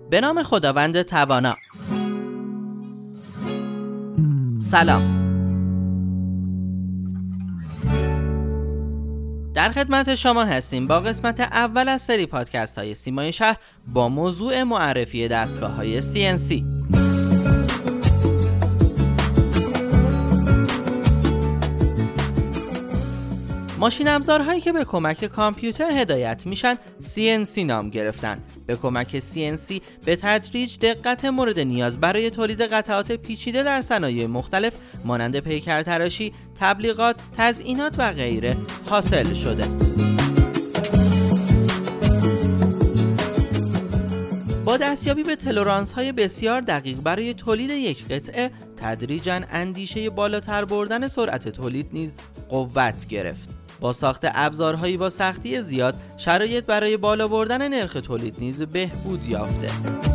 به نام خداوند توانا. سلام. در خدمت شما هستیم با قسمت اول از سری پادکست های سیمای شهر با موضوع معرفی دستگاه های CNC. ماشین ابزارهایی که به کمک کامپیوتر هدایت میشن CNC نام گرفتن. به کمک CNC به تدریج دقت مورد نیاز برای تولید قطعات پیچیده در صنایع مختلف مانند پیکرتراشی، تبلیغات، تزیینات و غیره حاصل شده. با دستیابی به تلورانس‌های بسیار دقیق برای تولید یک قطعه، تدریجاً اندیشه بالاتر بردن سرعت تولید نیز قوت گرفت. با ساخت ابزارهایی با سختی زیاد، شرایط برای بالا بردن نرخ تولید نیز بهبود یافته.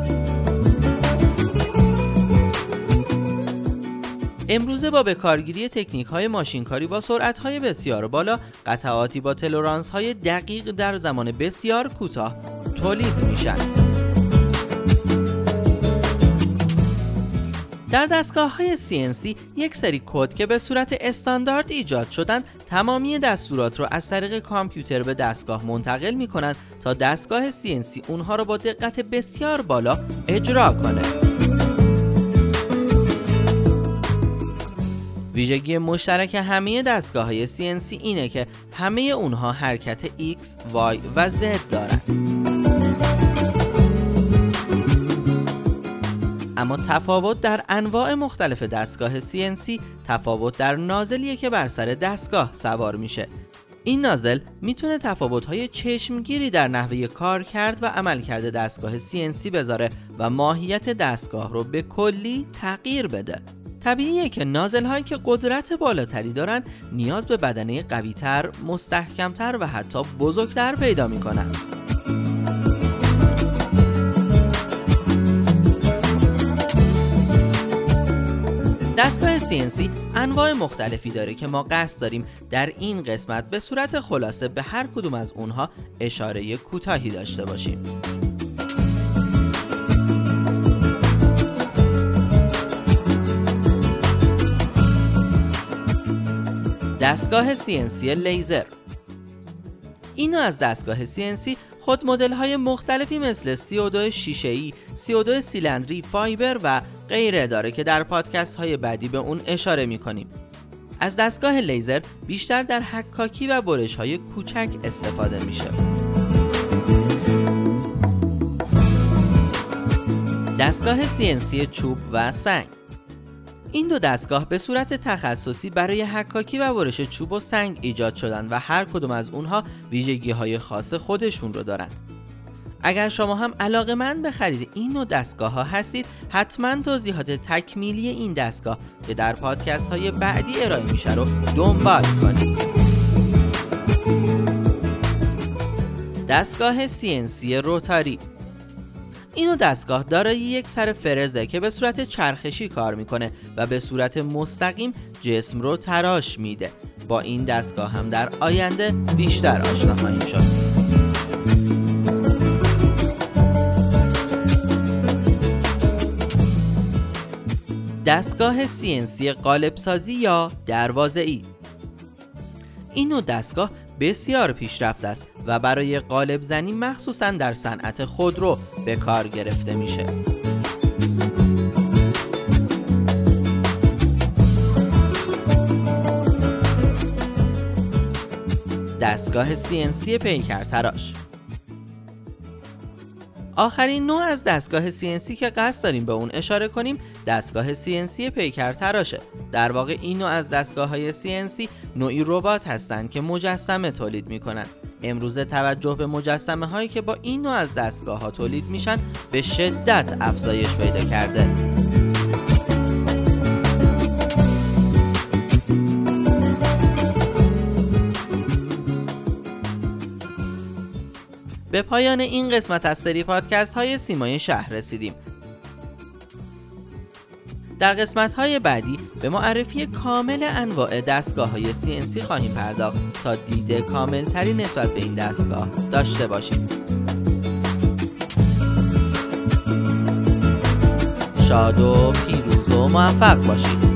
امروزه با بکارگیری تکنیک‌های ماشینکاری با سرعت‌های بسیار بالا، قطعاتی با تلورانس‌های دقیق در زمان بسیار کوتاه تولید میشن. در دستگاه‌های CNC یک سری کد که به صورت استاندارد ایجاد شدن، تمامی دستورات رو از طریق کامپیوتر به دستگاه منتقل می‌کنند تا دستگاه CNC اونها رو با دقت بسیار بالا اجرا کنه. ویژگی مشترک همه دستگاه‌های CNC اینه که همه اونها حرکت X، Y و Z دارن. اما تفاوت در انواع مختلف دستگاه CNC تفاوت در نازلیه که بر سر دستگاه سوار میشه. این نازل میتونه تفاوت‌های چشمگیری در نحوه کار کرد و عملکرد دستگاه CNC بذاره و ماهیت دستگاه رو به کلی تغییر بده. طبیعیه که نازل‌هایی که قدرت بالاتری دارن نیاز به بدنه قوی‌تر، مستحکم‌تر و حتی بزرگتر پیدا میکنن. دستگاه CNC انواع مختلفی داره که ما قصد داریم در این قسمت به صورت خلاصه به هر کدوم از اونها اشاره کوتاهی داشته باشیم. دستگاه CNC لیزر. اینو از دستگاه CNC خود مدل‌های مختلفی مثل 32 شیشه‌ای، 32 سیلندری، فایبر و غیره داره که در پادکست‌های بعدی به اون اشاره می‌کنیم. از دستگاه لیزر بیشتر در حکاکی و برش‌های کوچک استفاده میشه. دستگاه CNC چوب و سنگ. این دو دستگاه به صورت تخصصی برای حکاکی و برش چوب و سنگ ایجاد شدن و هر کدوم از اونها ویژگی‌های خاص خودشون رو دارن. اگر شما هم علاقه‌مند به خرید این نوع دستگاه‌ها هستید، حتما توضیحات تکمیلی این دستگاه که در پادکست‌های بعدی ارائه میشه رو دنبال کنید. دستگاه CNC روتاری. اینو دستگاه دارای یک سر فرزه که به صورت چرخشی کار میکنه و به صورت مستقیم جسم رو تراش میده. با این دستگاه هم در آینده بیشتر آشنا خواهیم شد. دستگاه CNC قالب‌سازی یا دروازه‌ای. این نوع دستگاه بسیار پیشرفته است و برای قالب زنی مخصوصاً در صنعت خودرو به کار گرفته میشه. دستگاه CNC پیکرتراش. آخرین نوع از دستگاه CNC که قصد داریم به اون اشاره کنیم دستگاه CNC پیکرتراشه. در واقع این نوع از دستگاه‌های CNC نوعی ربات هستند که مجسمه تولید می‌کنند. امروزه توجه به مجسمه‌هایی که با این نوع از دستگاه‌ها تولید میشن به شدت افزایش پیدا کرده. به پایان این قسمت از سری پادکست های سیمای شهر رسیدیم. در قسمت‌های بعدی به معرفی کامل انواع دستگاه‌های CNC خواهیم پرداخت تا دید کامل‌تری نسبت به این دستگاه داشته باشیم. شاد و پیروز و موفق باشید.